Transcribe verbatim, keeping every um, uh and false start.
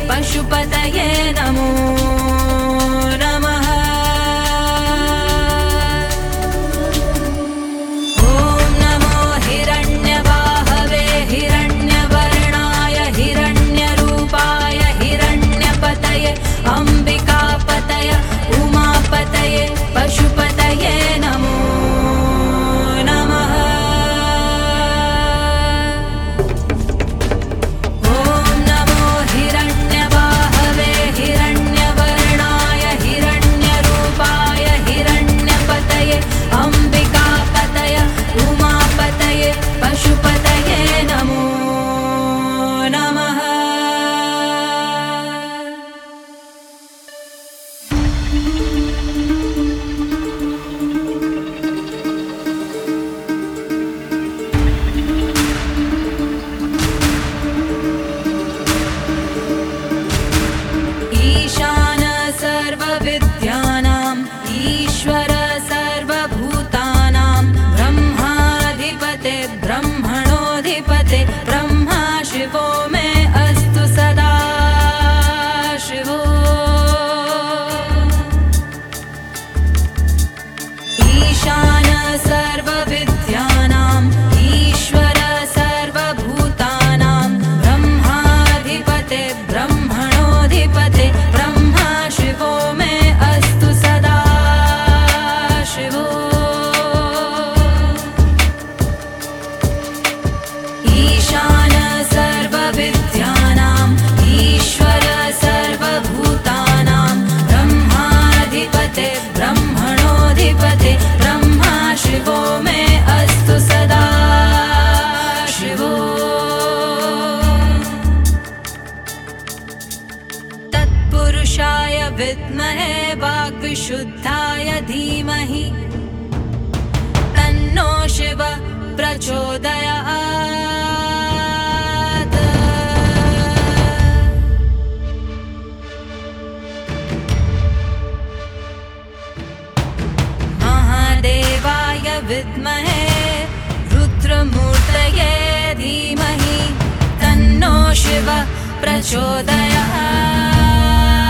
पशुपतये नमो नमः। ॐ नमो हिरण्यबाहवे हिरण्यवर्णाय हिरण्यरूपाय हिरण्यपतये अम्बिकापतये उमापतये पशुपतये नमो नमः। ॐ नमो हिरण्यबाहवे हिरण्यवर्णाय हिरण्यरूपाय हिरण्यपतये अम्बिकापतये उमापतये पशुपतये नमो नमः। ईशान सर्वविद्यानां ईश्वर सर्वभूतानां ब्रह्माधिपते ब्रह्मणोऽधिपते ब्रह्मा शिवो मे अस्तु सदा शिवो। ईशान सर्वविद्यानां ईश्वर सर्वभूतानां ब्रह्माधिपते ब्रह्मणोऽधिपते ब्रह्मा शिवो मे अस्तु सदा शिवो। ईशान सर्वविद्यानां ईश्वर सर्वभूतानां ब्रह्माधिपते ब्रह्मणोऽधिपते ब्रह्मा शिवो मे अस्तु सदा शिवो। तत्पुरुषाय विद्महे वाग्विशुद्धाय धीमहि तन्नो शिव प्रचोदयात्। महादेवाय विद्महे रुद्रमूर्तये धीमहि तन्नो शिव प्रचोदयात्।